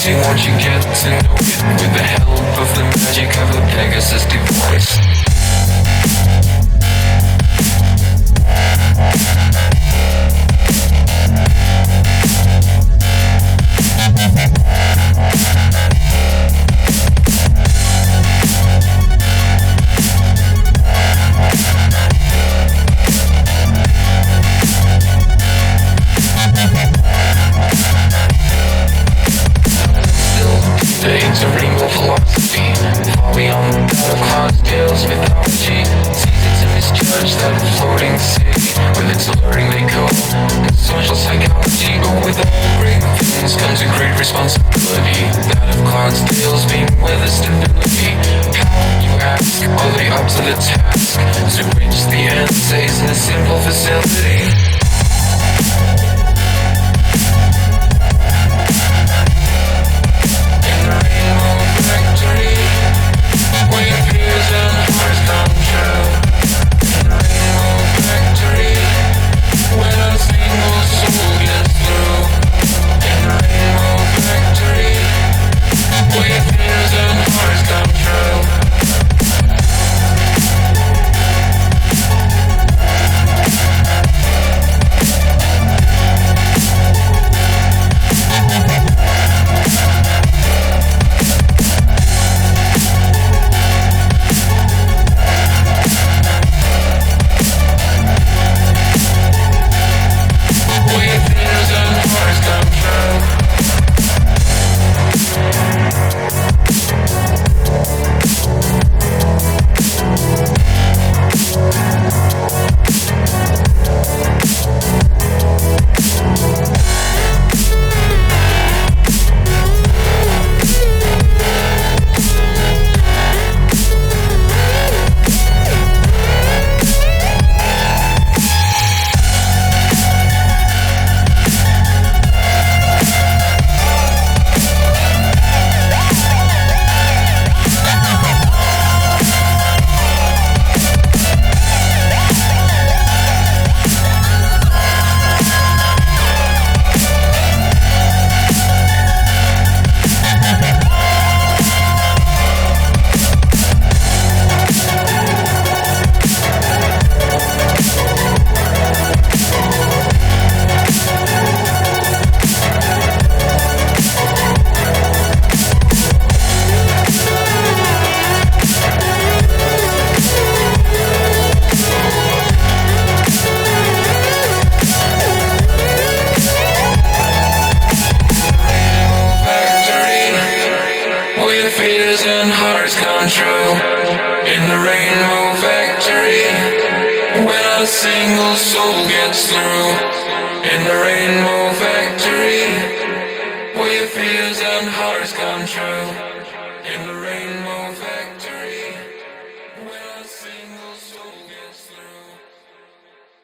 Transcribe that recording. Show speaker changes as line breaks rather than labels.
see once you get to know it, with the help of the magic of the Pegasus device. It's a rainbow philosophy, far beyond that of clouds, tales, mythology. It's easy to misjudge that floating city with its alluring decor and social psychology. But with all great things comes a great responsibility, that of clouds, tales being weather stability. How, you ask, are they up to the task to reach the end, stays in a simple facility? Fears and hearts come true in the rainbow factory. When a single soul gets through in the rainbow factory, where fears and hearts come true in the